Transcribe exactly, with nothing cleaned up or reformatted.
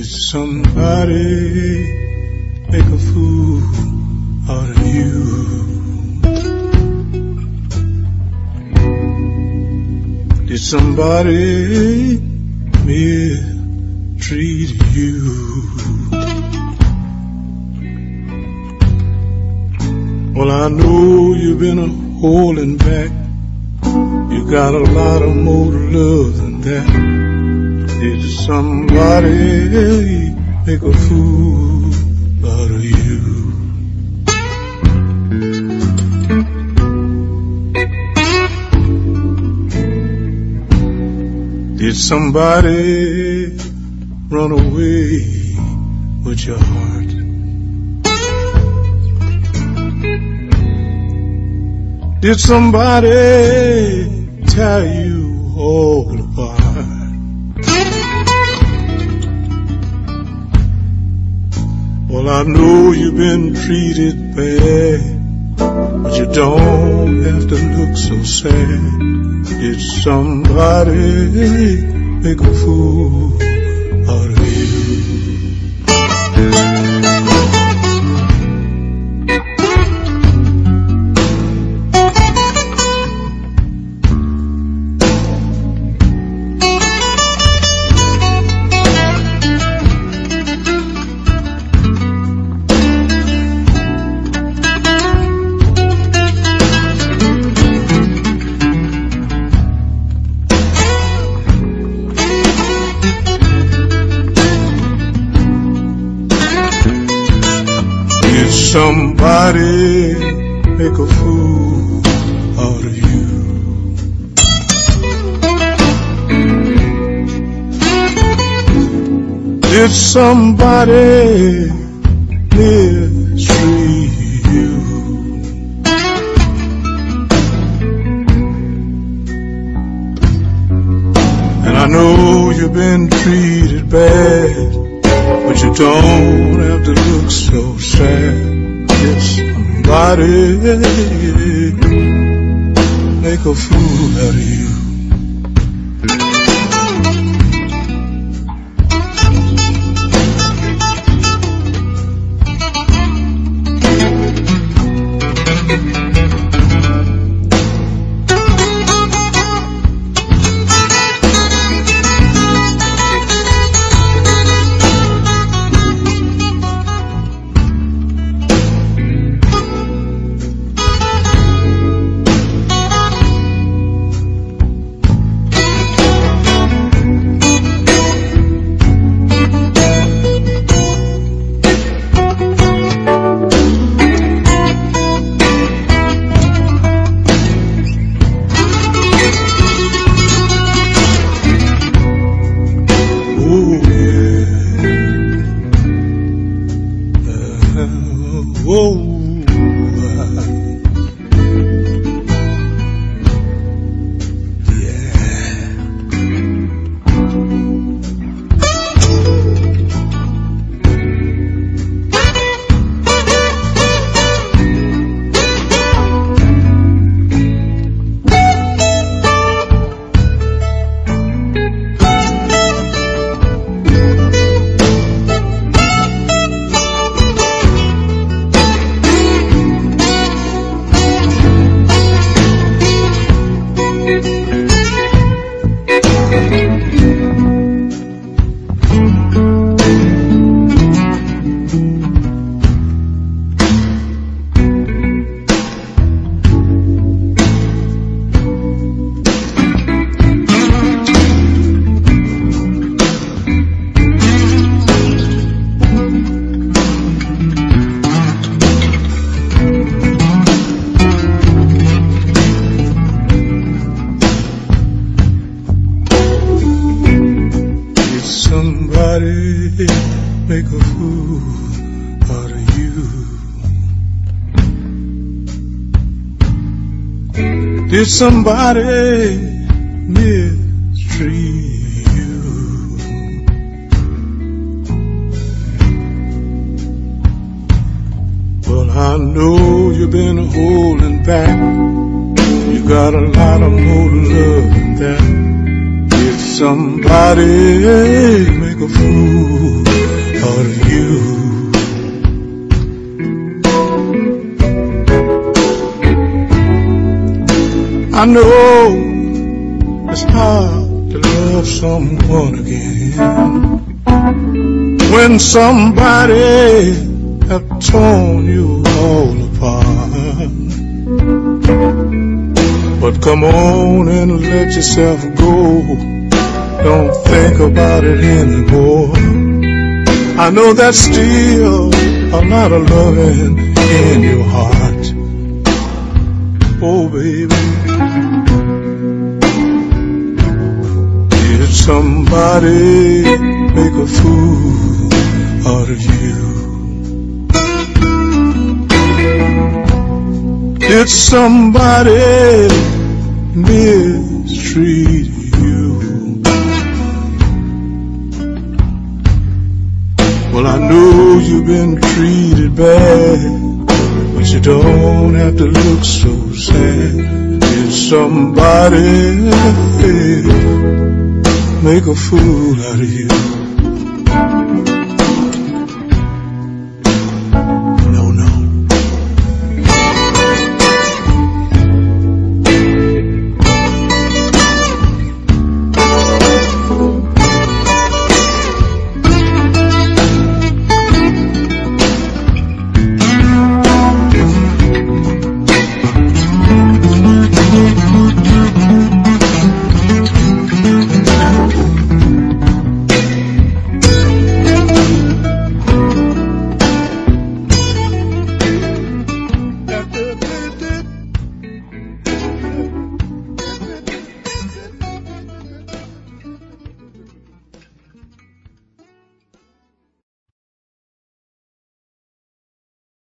somebody make a fool out of you? Did somebody mistreat you? Well, I know you've been a holding back. You got a lot of more love than that. Did somebody make a fool out of you? Did somebody run away with your heart? Did somebody tear you all apart? Well, I know you've been treated bad, but you don't have to look so sad. Did somebody make a fool out of you? Somebody make a fool out of you? Did somebody mistreat you? And I know you've been treated bad, but you don't have to look so sad. Did somebody make a fool out of you? Make a fool out of you. Did somebody mistreat you? Well, I know you've been holding back. You got a lot of more love than that. Did somebody make a fool out of you. I know it's hard to love someone again when somebody have torn you all apart. But come on and let yourself go. Don't think about it anymore. I know that's still a lot of loving in your heart. Oh, baby, did somebody make a fool out of you? Did somebody mistreat you? Well, I know you've been treated bad, but you don't have to look so sad. Did somebody make a fool out of you?